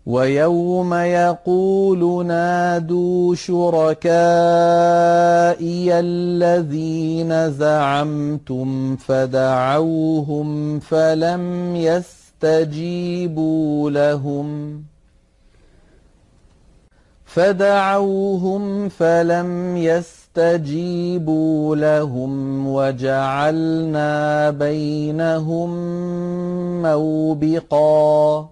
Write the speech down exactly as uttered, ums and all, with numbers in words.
ويوم يقول نادوا شركائي الذين زعمتم فدعوهم فلم يستجيبوا لهم فدعوهم فلم يستجيبوا لهم وجعلنا بينهم موبقا